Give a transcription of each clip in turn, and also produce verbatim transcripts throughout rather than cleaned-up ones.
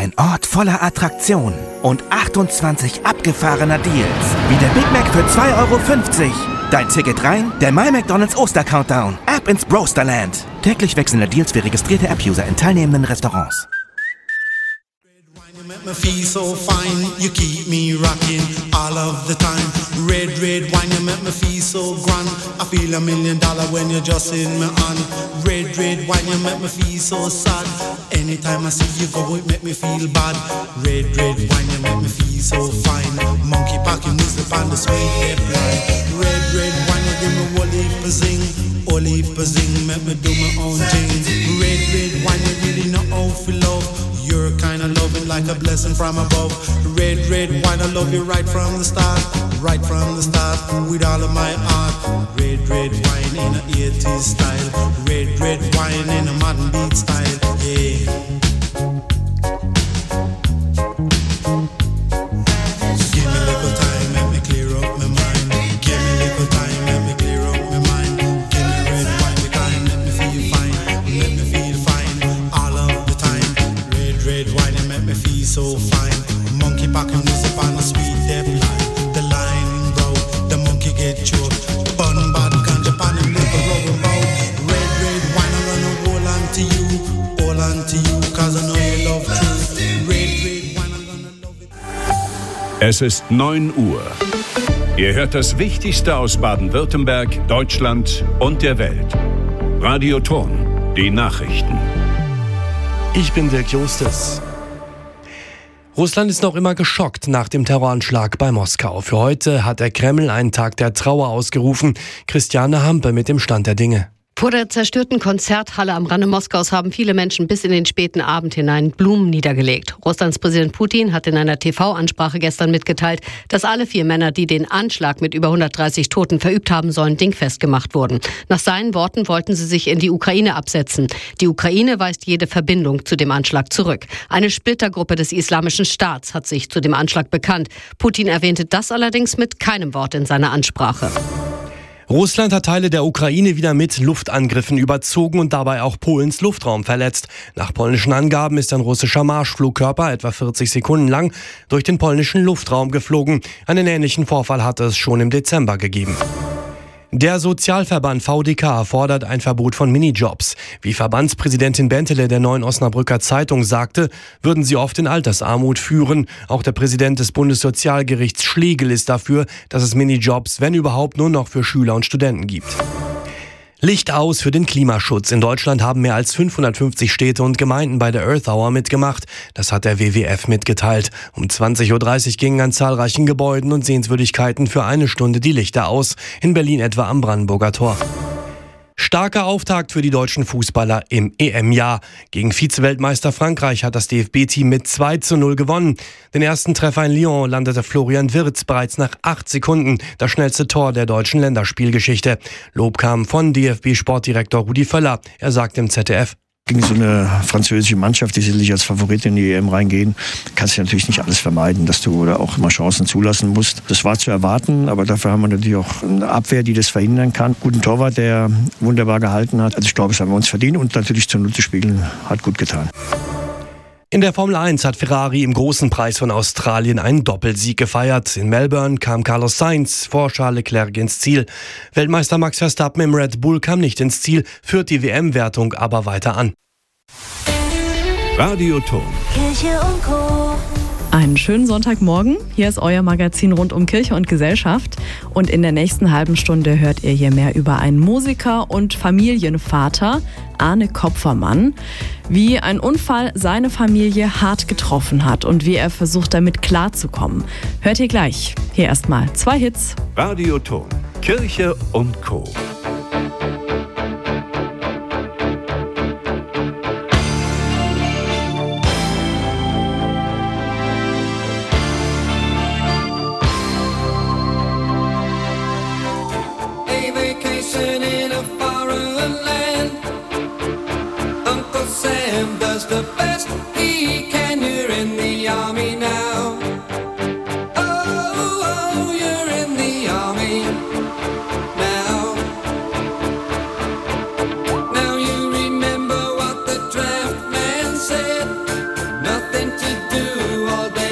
ein Ort voller Attraktionen und achtundzwanzig abgefahrener Deals. Wie der Big Mac für zwei Euro fünfzig. Dein Ticket rein, der My McDonald's Oster-Countdown. Ab ins Brosterland. Täglich wechselnde Deals für registrierte App-User in teilnehmenden Restaurants. Me feel so fine, you keep me rocking all of the time. Red, red wine, you make me feel so grand. I feel a million dollar when you're just in my hand. Red, red wine, you make me feel so sad. Anytime I see you go, it make me feel bad. Red, red wine, you make me feel so fine. Monkey packing music on the sweet hip line. Red, red wine, you give me whole heap of zing. Whole heap of zing, make me do my own thing. Red, red wine, you really know how to love. You're kind of loving like a blessing from above. Red, red wine, I love you right from the start. Right from the start, with all of my heart. Red, red wine in a eighties style. Red, red wine in a modern beat style. Yeah. Give me a little time, let me clear up my mind. Give me a little time, let me clear up my mind. Give me red wine, the kind, let me feel fine. Let me feel fine all of the time. Red wine, you make me feel so fine. Monkey packing music on a sweet deep line. The line broke, the monkey get choked. Bun bad ganja pan and liquor rubber bow. Red, red wine, I'm gonna hold on to you. Hold on to you, cause I know you love truth. Red, red wine, I'm gonna love it. Es ist neun Uhr. Ihr hört das Wichtigste aus Baden-Württemberg, Deutschland und der Welt. Radio Thurn, die Nachrichten. Ich bin Dirk Justus. Russland ist noch immer geschockt nach dem Terroranschlag bei Moskau. Für heute hat der Kreml einen Tag der Trauer ausgerufen. Christiane Hampe mit dem Stand der Dinge. Vor der zerstörten Konzerthalle am Rande Moskaus haben viele Menschen bis in den späten Abend hinein Blumen niedergelegt. Russlands Präsident Putin hat in einer T V-Ansprache gestern mitgeteilt, dass alle vier Männer, die den Anschlag mit über hundertdreißig Toten verübt haben sollen, dingfest gemacht wurden. Nach seinen Worten wollten sie sich in die Ukraine absetzen. Die Ukraine weist jede Verbindung zu dem Anschlag zurück. Eine Splittergruppe des Islamischen Staats hat sich zu dem Anschlag bekannt. Putin erwähnte das allerdings mit keinem Wort in seiner Ansprache. Russland hat Teile der Ukraine wieder mit Luftangriffen überzogen und dabei auch Polens Luftraum verletzt. Nach polnischen Angaben ist ein russischer Marschflugkörper etwa vierzig Sekunden lang durch den polnischen Luftraum geflogen. Einen ähnlichen Vorfall hatte es schon im Dezember gegeben. Der Sozialverband V D K fordert ein Verbot von Minijobs. Wie Verbandspräsidentin Bentele der Neuen Osnabrücker Zeitung sagte, würden sie oft in Altersarmut führen. Auch der Präsident des Bundessozialgerichts Schlegel ist dafür, dass es Minijobs, wenn überhaupt, nur noch für Schüler und Studenten gibt. Licht aus für den Klimaschutz. In Deutschland haben mehr als fünfhundertfünfzig Städte und Gemeinden bei der Earth Hour mitgemacht. Das hat der W W F mitgeteilt. Um zwanzig Uhr dreißig gingen an zahlreichen Gebäuden und Sehenswürdigkeiten für eine Stunde die Lichter aus. In Berlin etwa am Brandenburger Tor. Starker Auftakt für die deutschen Fußballer im E M-Jahr. Gegen Vize-Weltmeister Frankreich hat das D F B-Team mit zwei zu null gewonnen. Den ersten Treffer in Lyon landete Florian Wirtz bereits nach acht Sekunden, das schnellste Tor der deutschen Länderspielgeschichte. Lob kam von D F B-Sportdirektor Rudi Völler. Er sagt im Z D F: Gegen so eine französische Mannschaft, die sicherlich als Favorit in die E M reingehen, kannst du natürlich nicht alles vermeiden, dass du da auch immer Chancen zulassen musst. Das war zu erwarten, aber dafür haben wir natürlich auch eine Abwehr, die das verhindern kann. Guten Torwart, der wunderbar gehalten hat. Also ich glaube, das haben wir uns verdient und natürlich zu Null zu spielen, hat gut getan. In der Formel eins hat Ferrari im großen Preis von Australien einen Doppelsieg gefeiert. In Melbourne kam Carlos Sainz vor Charles Leclerc ins Ziel. Weltmeister Max Verstappen im Red Bull kam nicht ins Ziel, führt die W M-Wertung aber weiter an. Radio Thurn. Kirche und Co. Einen schönen Sonntagmorgen. Hier ist euer Magazin rund um Kirche und Gesellschaft. Und in der nächsten halben Stunde hört ihr hier mehr über einen Musiker und Familienvater, Arne Kopfermann, wie ein Unfall seine Familie hart getroffen hat und wie er versucht, damit klarzukommen. Hört ihr gleich. Hier erstmal zwei Hits. Radio Thurn. Kirche und Co. The best he can, you're in the army now. Oh, oh, you're in the army now. Now you remember what the draft man said. Nothing to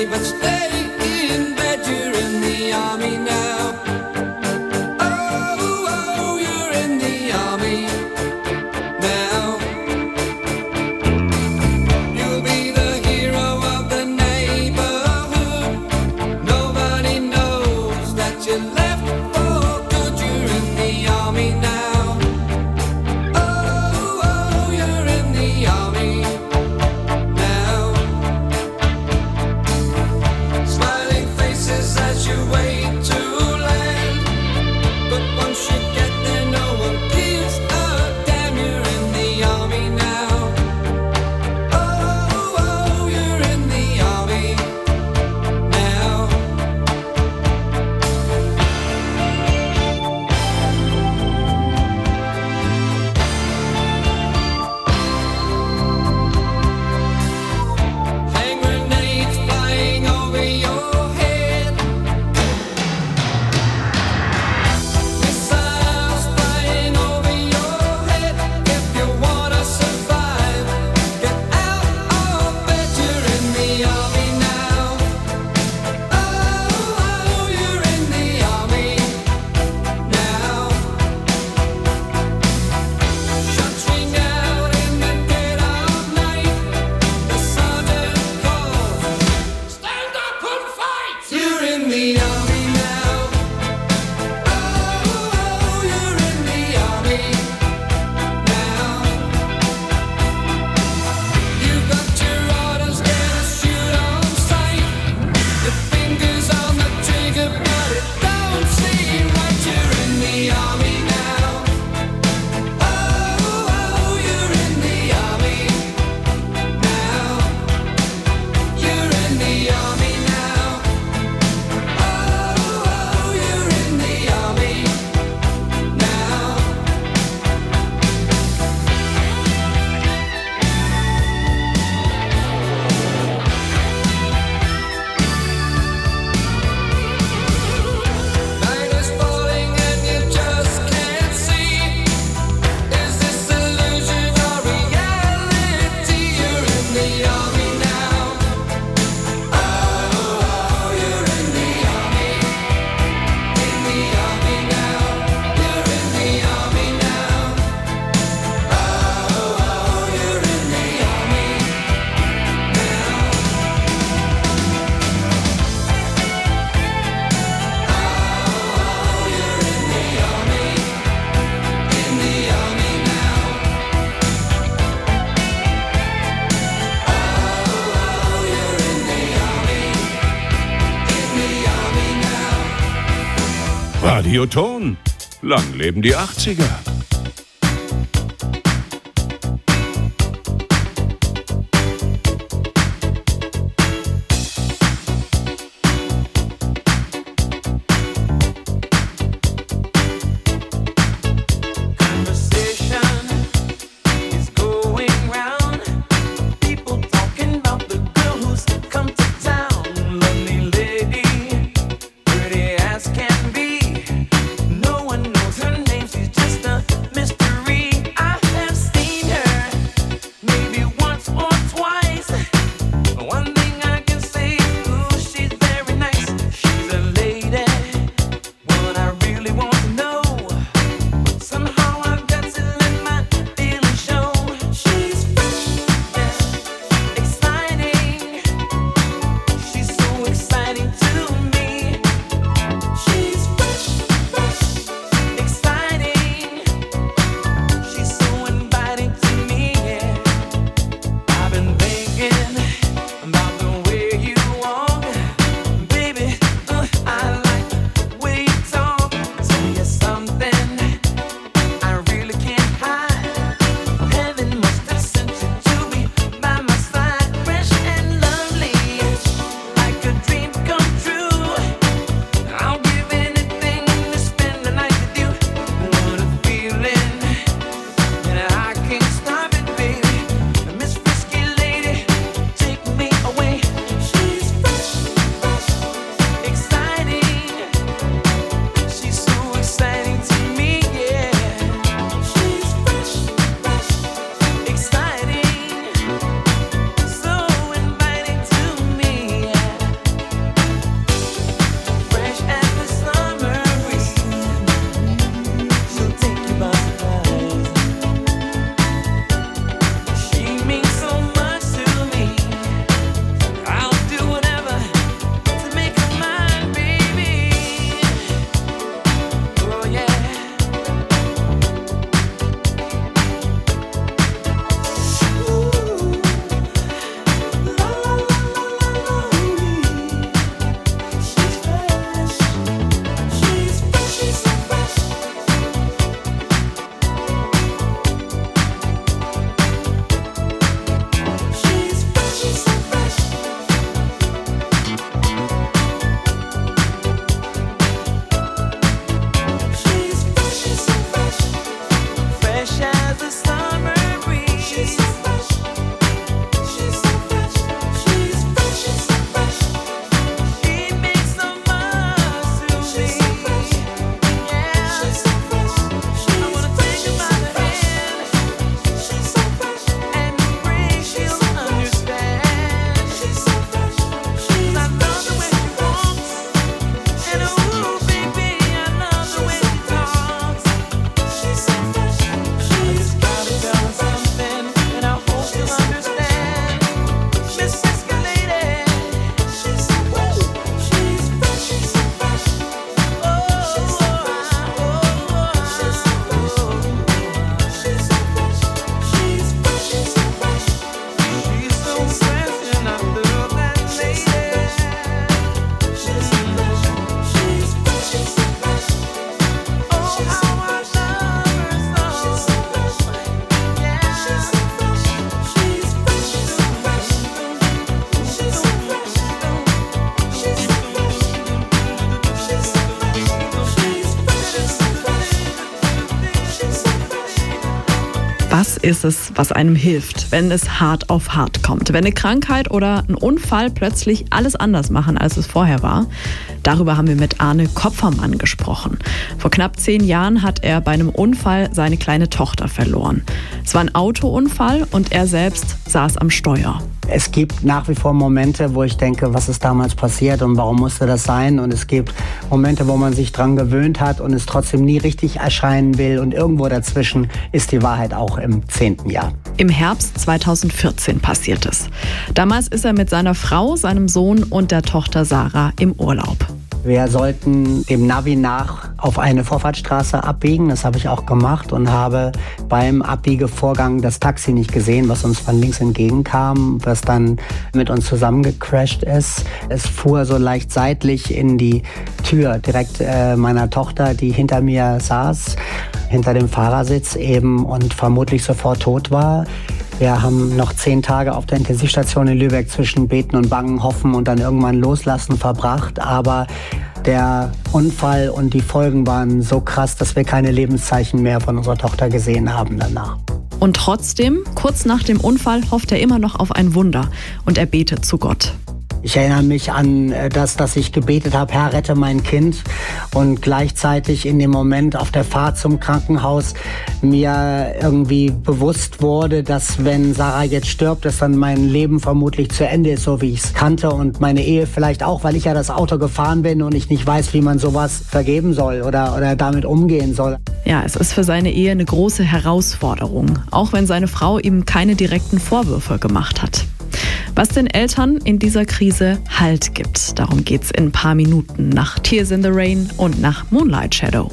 Radioton. Lang leben die achtziger. Can be. No one knows her name. She's just a Das ist es, was einem hilft, wenn es hart auf hart kommt. Wenn eine Krankheit oder ein Unfall plötzlich alles anders machen, als es vorher war. Darüber haben wir mit Arne Kopfermann gesprochen. Vor knapp zehn Jahren hat er bei einem Unfall seine kleine Tochter verloren. Es war ein Autounfall und er selbst saß am Steuer. Es gibt nach wie vor Momente, wo ich denke, was ist damals passiert und warum musste das sein? Und es gibt Momente, wo man sich dran gewöhnt hat und es trotzdem nie richtig erscheinen will. Und irgendwo dazwischen ist die Wahrheit auch im zehnten Jahr. Im Herbst zweitausendvierzehn passiert es. Damals ist er mit seiner Frau, seinem Sohn und der Tochter Sarah im Urlaub. Wir sollten dem Navi nach auf eine Vorfahrtsstraße abbiegen. Das habe ich auch gemacht und habe beim Abbiegevorgang das Taxi nicht gesehen, was uns von links entgegenkam, was dann mit uns zusammengecrasht ist. Es fuhr so leicht seitlich in die Tür direkt äh, meiner Tochter, die hinter mir saß, hinter dem Fahrersitz eben und vermutlich sofort tot war. Wir haben noch zehn Tage auf der Intensivstation in Lübeck zwischen Beten und Bangen, Hoffen und dann irgendwann Loslassen verbracht. Aber der Unfall und die Folgen waren so krass, dass wir keine Lebenszeichen mehr von unserer Tochter gesehen haben danach. Und trotzdem, kurz nach dem Unfall, hofft er immer noch auf ein Wunder und er betet zu Gott. Ich erinnere mich an das, dass ich gebetet habe, Herr, rette mein Kind. Und gleichzeitig in dem Moment auf der Fahrt zum Krankenhaus mir irgendwie bewusst wurde, dass wenn Sarah jetzt stirbt, dass dann mein Leben vermutlich zu Ende ist, so wie ich es kannte. Und meine Ehe vielleicht auch, weil ich ja das Auto gefahren bin und ich nicht weiß, wie man sowas vergeben soll oder, oder damit umgehen soll. Ja, es ist für seine Ehe eine große Herausforderung, auch wenn seine Frau ihm keine direkten Vorwürfe gemacht hat. Was den Eltern in dieser Krise Halt gibt, darum geht's in ein paar Minuten nach Tears in the Rain und nach Moonlight Shadow.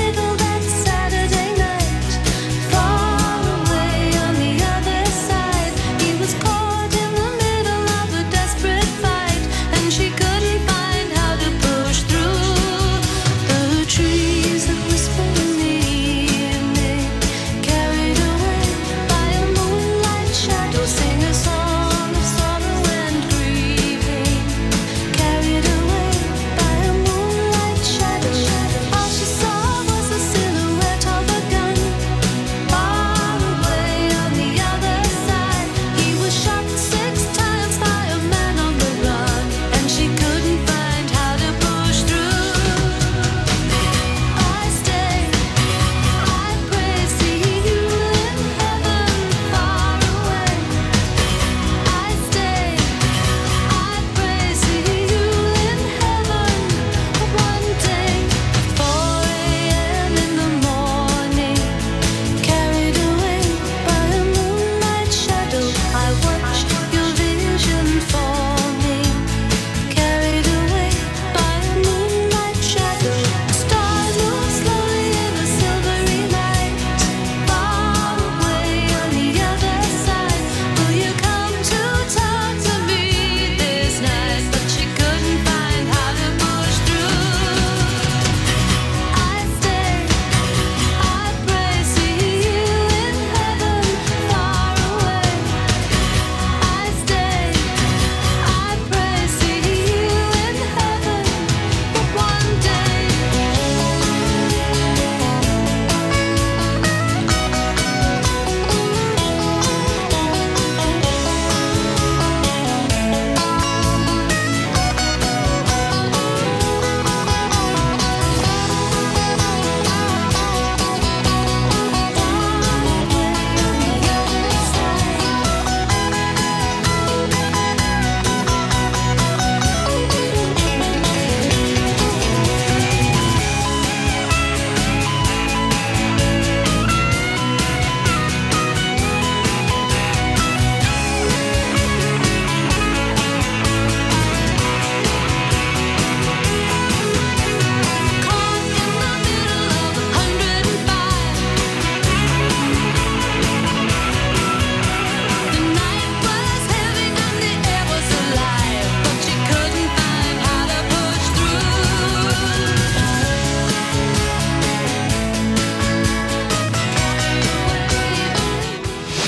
Far away on the other side.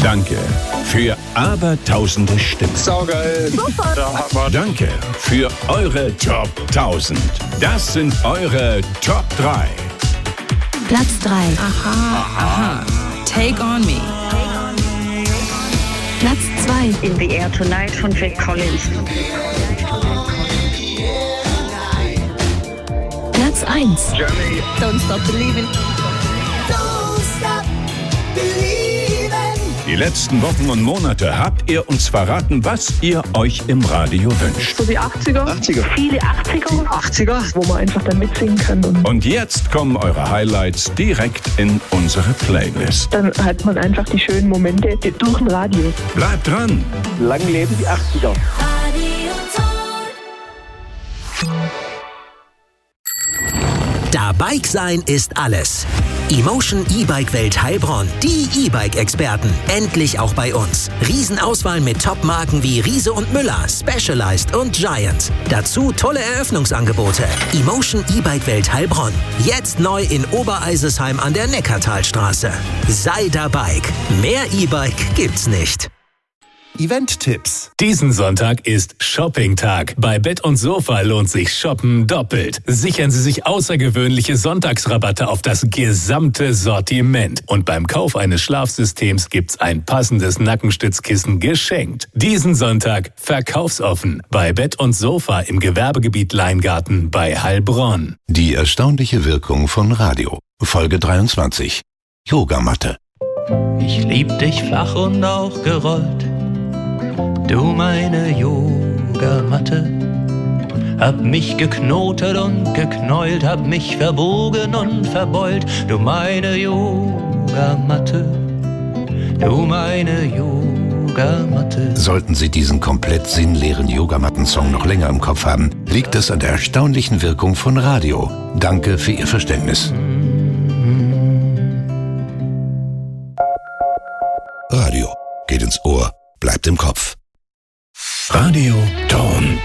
Danke für abertausende Stimmen. Saugeil. Super. Ja, Hammer. Danke für eure Top tausend. Das sind eure Top drei. Platz drei. Aha, aha. Take on me. Platz zwei. In the Air Tonight von Phil Collins. Platz eins. Journey. Don't Stop Believing. Don't stop believing. Die letzten Wochen und Monate habt ihr uns verraten, was ihr euch im Radio wünscht. So die achtziger. achtziger. Viele achtziger. achtziger. Wo man einfach dann mitsingen kann. Und Und jetzt kommen eure Highlights direkt in unsere Playlist. dann hat man einfach die schönen Momente durch ein Radio. Bleibt dran! Lang leben die achtziger. Dabei sein ist alles. Emotion E-Bike Welt Heilbronn. Die E-Bike-Experten. Endlich auch bei uns. Riesenauswahl mit Top-Marken wie Riese und Müller, Specialized und Giant. Dazu tolle Eröffnungsangebote. Emotion E-Bike Welt Heilbronn. Jetzt neu in Obereisesheim an der Neckartalstraße. Sei dabei. Mehr E-Bike gibt's nicht. Event-Tipps. Diesen Sonntag ist Shopping-Tag. Bei Bett und Sofa lohnt sich Shoppen doppelt. Sichern Sie sich außergewöhnliche Sonntagsrabatte auf das gesamte Sortiment. Und beim Kauf eines Schlafsystems gibt's ein passendes Nackenstützkissen geschenkt. Diesen Sonntag verkaufsoffen bei Bett und Sofa im Gewerbegebiet Leingarten bei Heilbronn. Die erstaunliche Wirkung von Radio. Folge dreiundzwanzig. Yogamatte. Ich lieb dich flach und auch gerollt. Du meine Yogamatte, hab mich geknotet und geknäult, hab mich verbogen und verbeult. Du meine Yogamatte, du meine Yogamatte. Sollten Sie diesen komplett sinnleeren Yogamatten-Song noch länger im Kopf haben, liegt es an der erstaunlichen Wirkung von Radio. Danke für Ihr Verständnis. Radio geht ins Ohr, bleibt im Kopf. Radio Ton.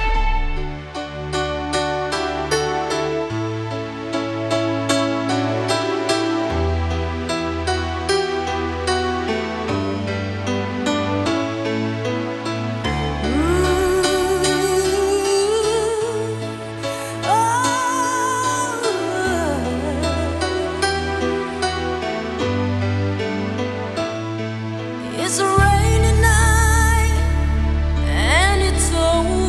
It's a rainy night and it's so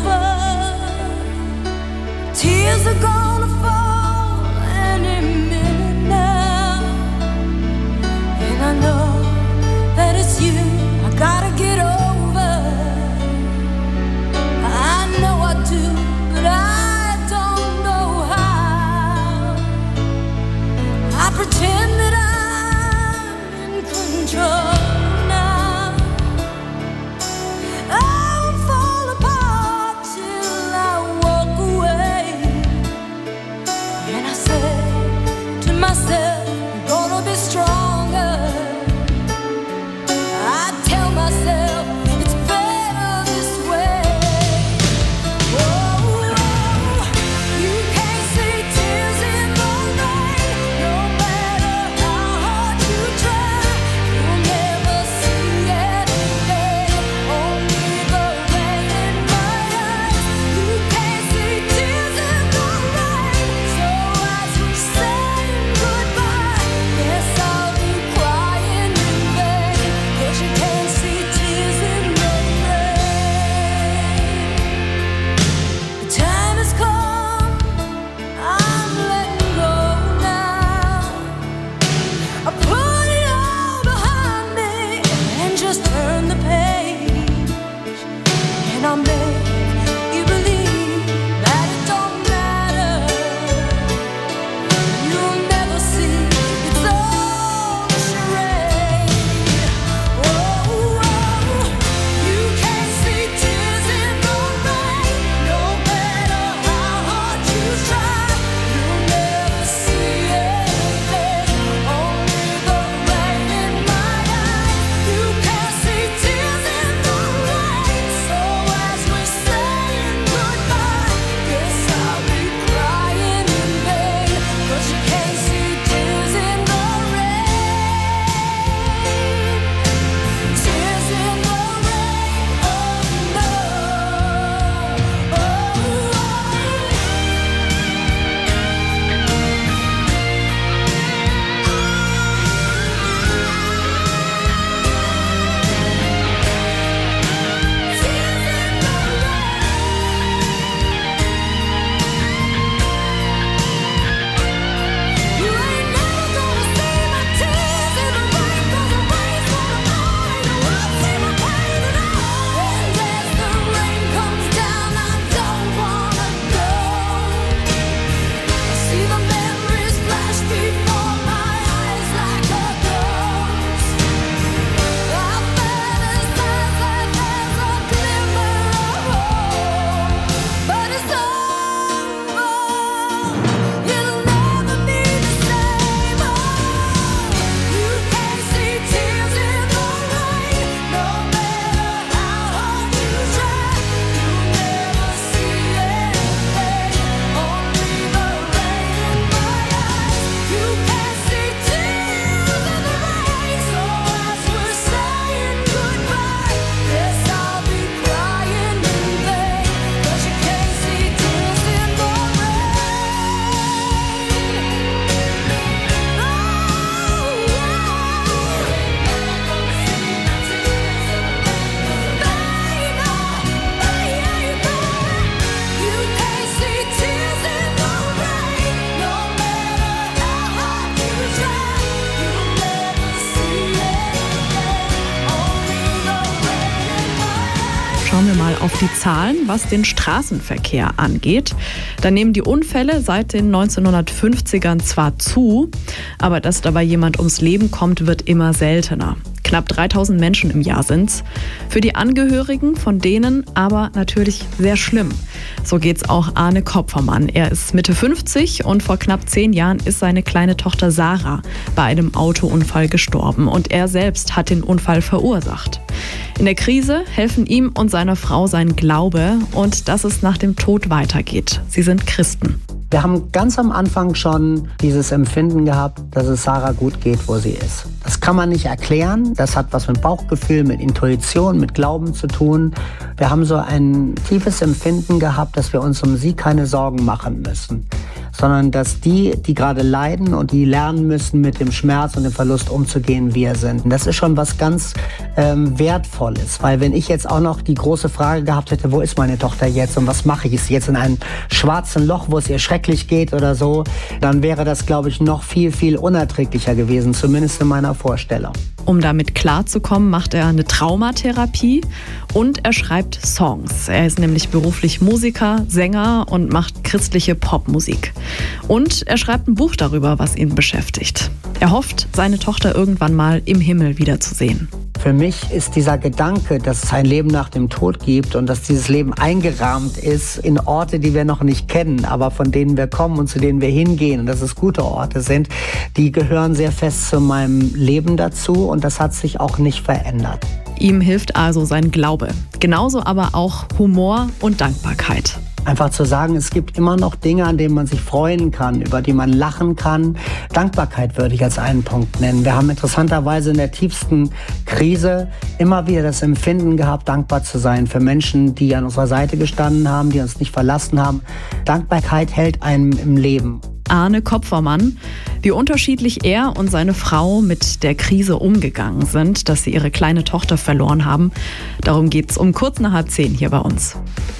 auf die Zahlen, was den Straßenverkehr angeht. Da nehmen die Unfälle seit den neunzehnhundertfünfzigern zwar zu, aber dass dabei jemand ums Leben kommt, wird immer seltener. Knapp dreitausend Menschen im Jahr sind's. Für die Angehörigen von denen aber natürlich sehr schlimm. So geht's auch Arne Kopfermann. Er ist Mitte fünfzig und vor knapp zehn Jahren ist seine kleine Tochter Sarah bei einem Autounfall gestorben. Und er selbst hat den Unfall verursacht. In der Krise helfen ihm und seiner Frau sein Glaube und dass es nach dem Tod weitergeht. Sie sind Christen. Wir haben ganz am Anfang schon dieses Empfinden gehabt, dass es Sarah gut geht, wo sie ist. Das kann man nicht erklären. Das hat was mit Bauchgefühl, mit Intuition, mit Glauben zu tun. Wir haben so ein tiefes Empfinden gehabt, dass wir uns um sie keine Sorgen machen müssen, sondern dass die, die gerade leiden und die lernen müssen, mit dem Schmerz und dem Verlust umzugehen, wir sind. Und das ist schon was ganz ähm, Wertvolles, weil wenn ich jetzt auch noch die große Frage gehabt hätte, wo ist meine Tochter jetzt und was mache ich? Ist sie jetzt in einem schwarzen Loch, wo es ihr schrecklich geht oder so, dann wäre das, glaube ich, noch viel, viel unerträglicher gewesen, zumindest in meiner Vorstellung. Um damit klarzukommen, macht er eine Traumatherapie und er schreibt Songs. Er ist nämlich beruflich Musiker, Sänger und macht christliche Popmusik. Und er schreibt ein Buch darüber, was ihn beschäftigt. Er hofft, seine Tochter irgendwann mal im Himmel wiederzusehen. Für mich ist dieser Gedanke, dass es ein Leben nach dem Tod gibt und dass dieses Leben eingerahmt ist in Orte, die wir noch nicht kennen, aber von denen wir kommen und zu denen wir hingehen und dass es gute Orte sind, die gehören sehr fest zu meinem Leben dazu und das hat sich auch nicht verändert. Ihm hilft also sein Glaube, genauso aber auch Humor und Dankbarkeit. Einfach zu sagen, es gibt immer noch Dinge, an denen man sich freuen kann, über die man lachen kann. Dankbarkeit würde ich als einen Punkt nennen. Wir haben interessanterweise in der tiefsten Krise immer wieder das Empfinden gehabt, dankbar zu sein für Menschen, die an unserer Seite gestanden haben, die uns nicht verlassen haben. Dankbarkeit hält einem im Leben. Arne Kopfermann, wie unterschiedlich er und seine Frau mit der Krise umgegangen sind, dass sie ihre kleine Tochter verloren haben. Darum geht's um kurz nach halb zehn hier bei uns.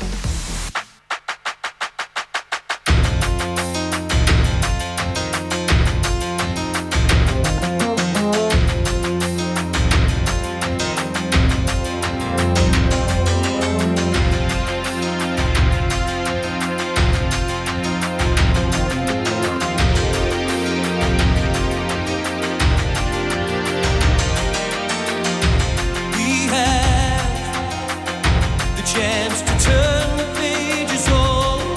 Chance to turn the pages over.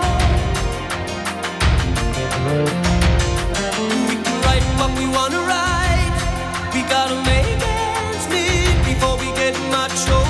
We can write what we want to write. We gotta make ends meet before we get much older.